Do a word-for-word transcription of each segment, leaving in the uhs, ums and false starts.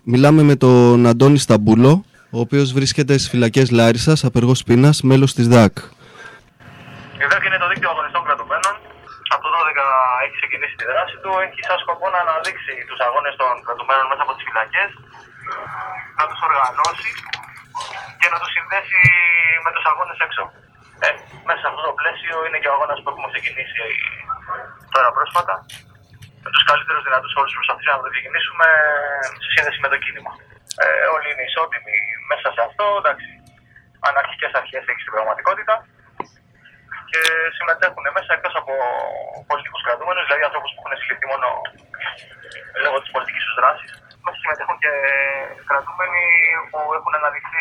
Μιλάμε με τον Αντώνη Σταμπούλο, ο οποίος βρίσκεται στις φυλακές Λάρισσας, απεργός πείνας, μέλος της ΔΑΚ. Η ΔΑΚ είναι το δίκτυο αγωνιστών κρατουμένων. Από το δώδεκα έχει ξεκινήσει τη δράση του. Έχει σαν σκοπό να αναδείξει τους αγώνες των κρατουμένων μέσα από τις φυλακές, να τους οργανώσει και να τους συνδέσει με τους αγώνες έξω. Ε, μέσα σε αυτό το πλαίσιο είναι και ο αγώνας που έχουμε ξεκινήσει τώρα πρόσφατα. Με τους καλύτερους δυνατούς όρους που προσπαθήσαμε να το ξεκινήσουμε σε σύνδεση με το κίνημα. Ε, όλοι είναι ισότιμοι μέσα σε αυτό. Εντάξει, αναρχικές αρχές έχει στην πραγματικότητα. Και συμμετέχουν μέσα εκτός από πολιτικούς κρατούμενους, δηλαδή ανθρώπους που έχουν συλληφθεί μόνο λόγω της πολιτικής τους δράσης. Μέσα συμμετέχουν και κρατούμενοι που έχουν αναδειχθεί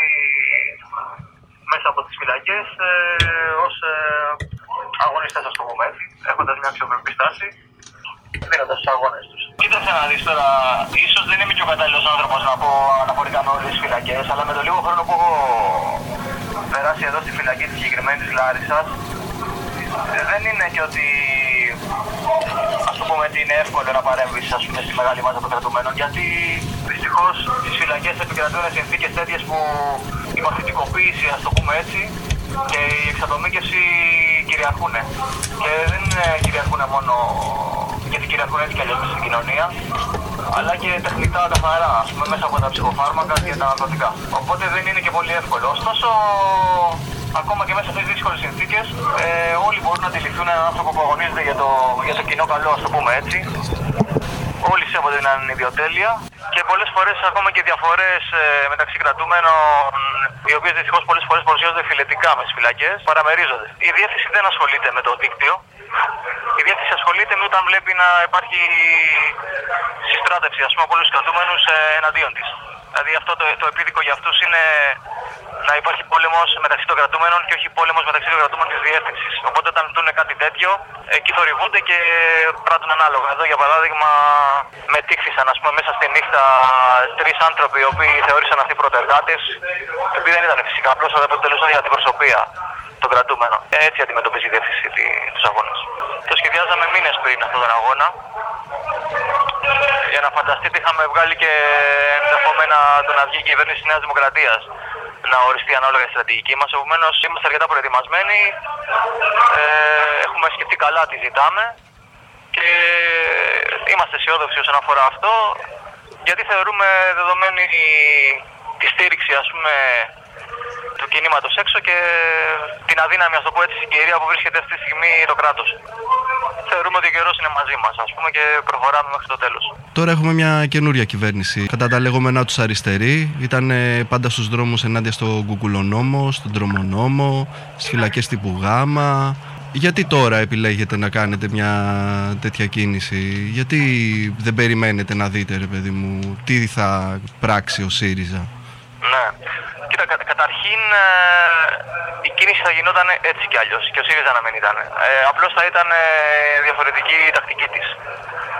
μέσα από τις φυλακές ε, ως ε, αγωνιστές, ας το πούμε έτσι, έχοντας μια αξιοπρεπή στάση, δίνοντας τους αγώνες τους. Κοίταξε να δεις τώρα, ίσως δεν είμαι και ο κατάλληλος άνθρωπος να πω αναφορικά με όλες τις φυλακές, αλλά με το λίγο χρόνο που έχω περάσει εδώ στη φυλακή της συγκεκριμένη της Λάρισσας, δεν είναι και ότι, ας το πούμε, ότι είναι εύκολο να παρέμβεις, ας πούμε, στη μεγάλη μάζα των κρατουμένων, γιατί δυστυχώς στις φυλακές επικρατούν συνθήκες τέτοιες που η μαθητικοποίηση, ας το πούμε έτσι, και η εξατομίκευση κυριαρχούν. Και δεν κυριαρχούν μόνο γιατί κυριαρχούν έτσι κι αλλιώς στην κοινωνία, αλλά και τεχνητά καθαρά, ας πούμε, μέσα από τα ψυχοφάρμακα και τα ναρκωτικά. Οπότε δεν είναι και πολύ εύκολο. Ωστόσο, ακόμα και μέσα σε αυτές τις δύσκολες συνθήκες, ε, όλοι μπορούν να αντιληφθούν έναν άνθρωπο που αγωνίζεται για το, για το κοινό καλό, ας το πούμε έτσι. Όλοι σέβονται την ανιδιοτέλεια και πολλές φορές ακόμα και διαφορές ε, μεταξύ κρατούμενων, οι οποίες δυστυχώς πολλές φορές παρουσιάζονται φιλετικά με τις φυλακές, παραμερίζονται. Η διεύθυνση δεν ασχολείται με το δίκτυο. Η διεύθυνση ασχολείται με όταν βλέπει να υπάρχει συστράτευση, ας πούμε, από όλους τους κρατούμενους ε, εναντίον της. Δηλαδή αυτό το, το επίδικο για αυτούς είναι να υπάρχει πόλεμος μεταξύ των κρατούμενων και όχι πόλεμος μεταξύ των κρατούμενων της διεύθυνσης. Οπότε όταν δουν κάτι τέτοιο, εκεί θορυβούνται και πράττουν ανάλογα. Εδώ για παράδειγμα μετήχθησαν, ας πούμε, μέσα στη νύχτα τρεις άνθρωποι οι οποίοι θεώρησαν αυτοί πρωτεργάτες, επειδή δεν ήταν φυσικά, απλώς αποτελούσαν για την προσωπία των κρατούμενων. Έτσι αντιμετωπίζει η διεύθυνση τους αγώνες. Το σχεδιάζαμε μήνες πριν αυτόν τον αγώνα. Για να φανταστείτε, είχαμε βγάλει και ενδεχόμενα το να βγει η κυβέρνηση της Νέας Δημοκρατίας να οριστεί ανάλογα η στρατηγική μας. Επομένως, είμαστε αρκετά προετοιμασμένοι. Ε, έχουμε σκεφτεί καλά τι ζητάμε και είμαστε αισιόδοξοι όσον αφορά αυτό, γιατί θεωρούμε δεδομένη τη στήριξη, ας πούμε, του κινήματος έξω και την αδύναμη, ας το πω έτσι, συγκυρία που βρίσκεται αυτή τη στιγμή το κράτος. Θεωρούμε ότι ο καιρός είναι μαζί μας, ας πούμε, και προχωράμε μέχρι το τέλος. Τώρα έχουμε μια καινούρια κυβέρνηση. Κατά τα λεγόμενά τους αριστεροί, ήταν πάντα στους δρόμους ενάντια στον κουκουλονόμο, στον τρομονόμο, στις φυλακές τύπου Γάμα. Γιατί τώρα επιλέγετε να κάνετε μια τέτοια κίνηση? Γιατί δεν περιμένετε να δείτε, ρε παιδί μου, τι θα πράξει ο ΣΥΡΙΖΑ? Ναι. Κοίτα, κα, καταρχήν ε, η κίνηση θα γινόταν έτσι κι αλλιώς και ο ΣΥΡΙΖΑ να μην ήταν. Ε, απλώς θα ήταν ε, διαφορετική η τακτική της.